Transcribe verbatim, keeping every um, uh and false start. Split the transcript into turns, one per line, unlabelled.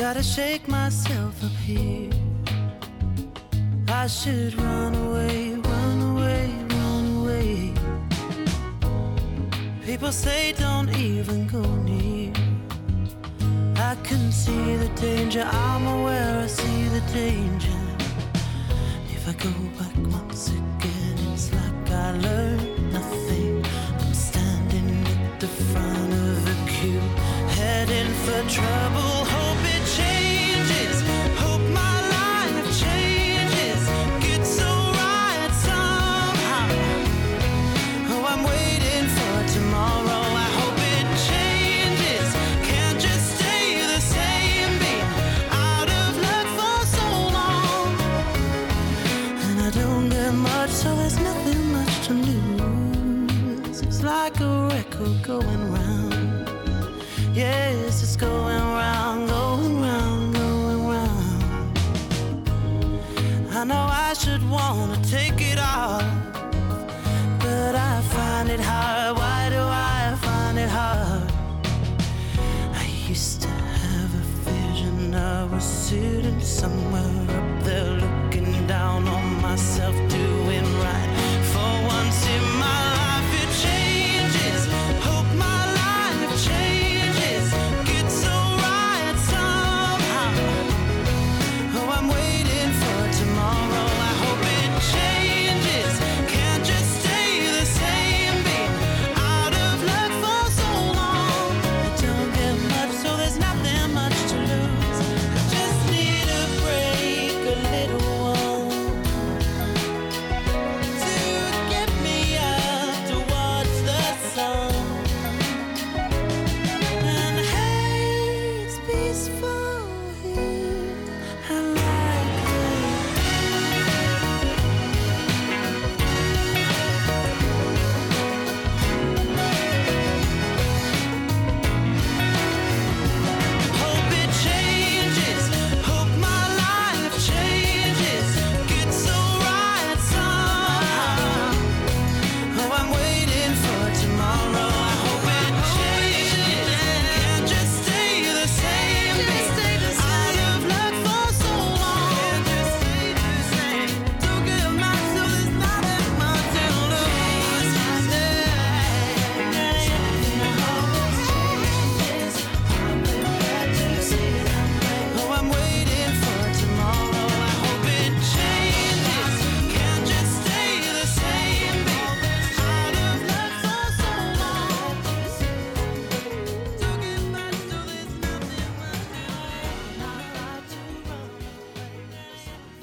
Gotta shake myself up here. I should run away, run away, run away. People say don't even go near. I can see the danger, I'm aware I see the danger. If I go back once again, it's like I learned nothing. I'm standing at the front of a queue, heading for trouble. Hope it changes, hope my life changes, gets so right somehow. Oh, I'm waiting for tomorrow. I hope it changes, can't just stay the same, being out of luck for so long. And I don't get much, so there's nothing much to lose. It's like a record going round. Yes, it's going round, going round, going round. I know I should wanna take it all,